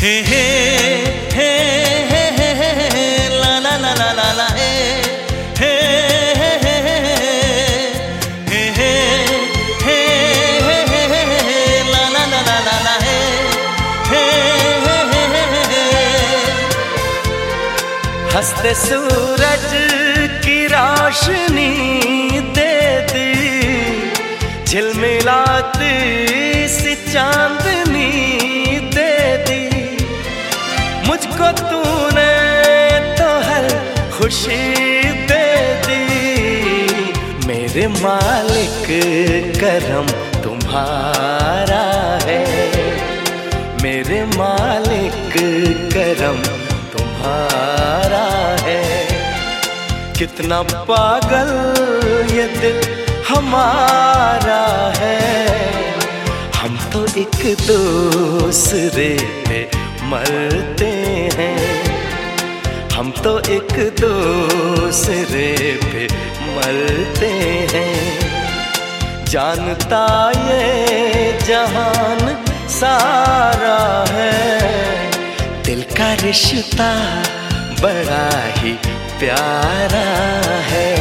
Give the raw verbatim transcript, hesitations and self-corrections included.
हे हे हे हे हे हे ला ला ला ला ला ला हे हे हे हे हे हे हे हे हे ला ला ला ला ला ला हे हे हे हंसते सूरज की रोशनी दे दी, झिलमिलाती सी चांदनी दे दी, मुझको तूने तो हर खुशी दे दी। मेरे मालिक करम तुम्हारा है, मेरे मालिक करम तुम्हारा है। कितना पागल ये दिल हमारा है, हम तो एक दूसरे पे मरते हैं, हम तो एक दूसरे पे मरते हैं। जानता ये जहान सारा है, दिल का रिश्ता बड़ा ही प्यारा है।